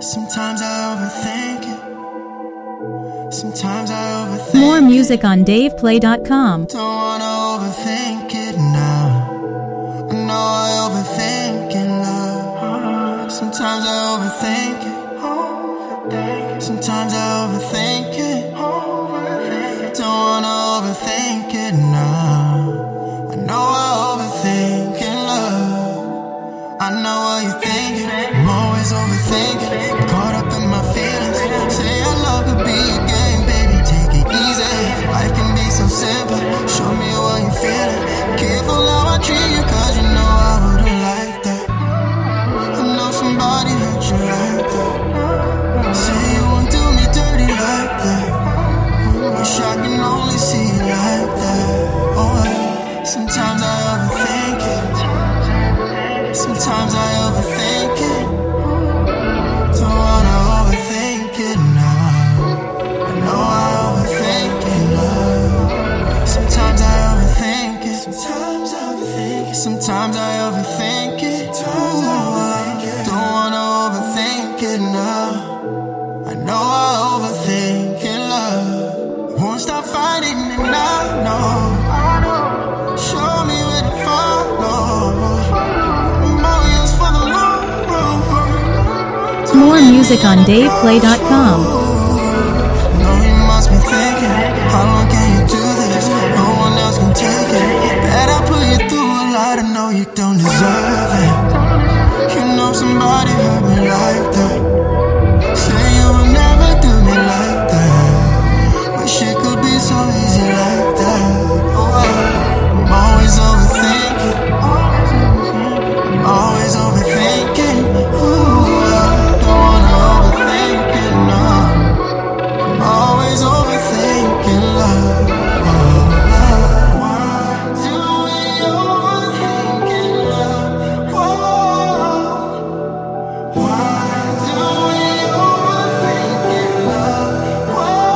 Sometimes I overthink it. Sometimes I overthink it. More music on DavePlay.com. Don't wanna overthink it now. I know I overthink in love. Sometimes I overthink it. Sometimes I overthink it. Don't wanna overthink it now. I know I overthink in love. I know what you're thinking. I'm always overthinking. Caught up in my feelings. Say our love could be a game, baby. Take it easy. Life can be so simple. Show me what you're feeling. Careful how I treat you, cause you know I wouldn't like that. I know somebody hurt you like that. Say you won't do me dirty like that. Wish I can only see you like that. Oh, sometimes I overthink it. Sometimes I overthink it. Don't wanna overthink it now. I know I overthink it, love. Sometimes I overthink it. Sometimes I overthink it. Sometimes I overthink it. Don't wanna overthink it now. I know I overthink it, love. Won't stop fighting it now, no. Show me where to follow. More music on DavePlay.com. Know you must be thinking, how long can you do this? No one else can take it. Bet I put you through a lot, I know you don't deserve it. You know somebody hurt me like that. Say you will never do me like that. Wish it could be so easy like that. Oh, I'm always overthinking. I'm always overthinking. Ooh, always overthinking love. Why do we overthink in love? Why do we overthink in love?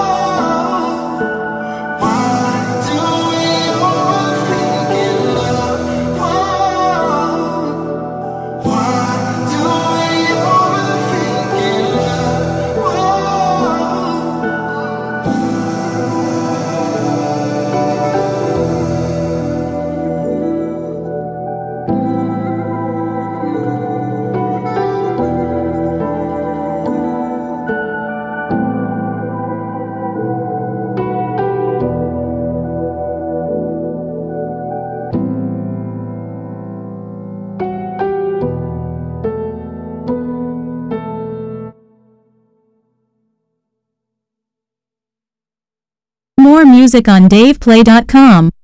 Why do we overthink in love? Why do we overthink in More music on DavePlay.com.